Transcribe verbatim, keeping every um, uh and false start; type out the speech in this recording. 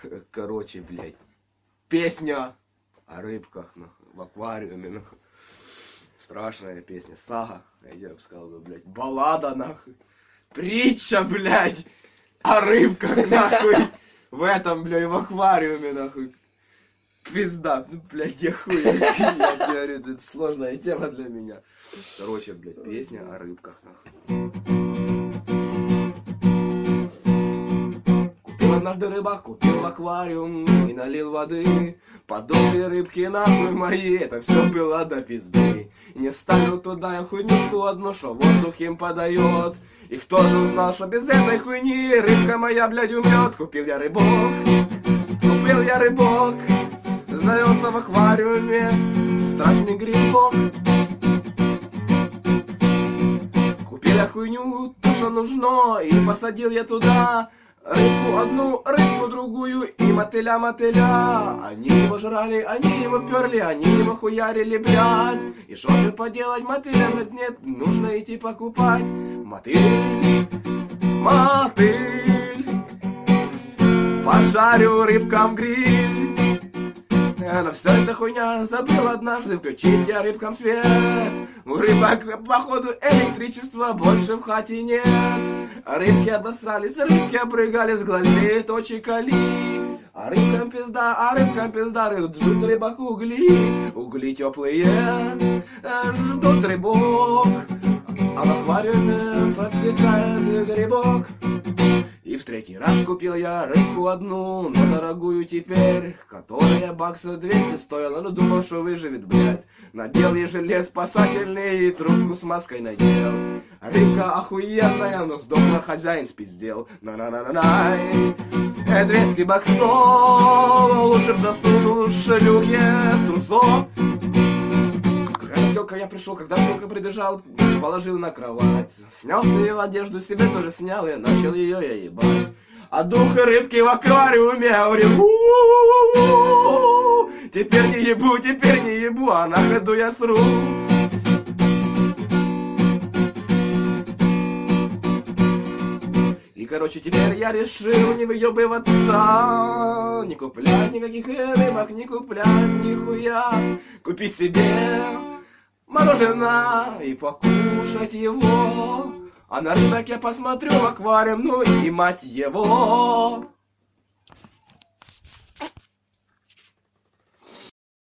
Короче, блядь, песня о рыбках, нахуй, в аквариуме, нахуй. Страшная песня, сага, я бы сказал, блядь, баллада, нахуй. Притча, блядь, о рыбках, нахуй. В этом, блядь, в аквариуме, нахуй. Пизда, ну, блядь, я хуй. Я говорю, это сложная тема для меня. Короче, блядь, песня о рыбках, нахуй. Купил однажды рыбак, купил в аквариум и налил воды. Подобные рыбки, нахуй, мои, это все было до пизды. Не вставил туда я хуйнюшку одну, что воздух им подает. И кто же узнал, что без этой хуйни рыбка моя, блядь, умрет. Купил я рыбок, купил я рыбок, завелся в аквариуме страшный грибок. Купил я хуйню, то, что нужно, и посадил я туда рыбку одну, рыбку другую и мотыля-мотыля. Они его жрали, они его перли, они его хуярили, блядь. И что же поделать, мотыля, блядь, нет, нужно идти покупать. Мотыль, мотыль, пожарю рыбкам гриль. Но все это хуйня, забыл однажды включить я рыбкам свет. У рыбок, походу, электричества больше в хате нет. Рыбки обосрались, рыбки обрыгали с глазей точек али. А рыбкам пизда, а рыбкам пизда, ждут рыбак угли. Угли теплые, ждут рыбок. А в аквариуме процветает грибок. И в третий раз купил я рыбку одну, но дорогую теперь, которая баксов двести стоила, но думал, что выживет, блядь. Надел ей жилет спасательный и трубку с маской надел. Рыбка охуенная, но сдохла, хозяин спиздел. На-на-на-на-най. двести баксов, лучше б засунул шлюхе в трусов. Только я пришел, когда только прибежал, положил на кровать. Снял ее одежду, себе тоже снял и начал ее я ебать. А дух рыбки в аквариуме говорил: теперь не ебу, теперь не ебу, а на ходу я сру. И, короче, теперь я решил не выебываться, не куплять никаких рыбок, не куплять нихуя. Купить себе мороженое и покушать его. А на рынок я посмотрю в аквариум, ну и мать его.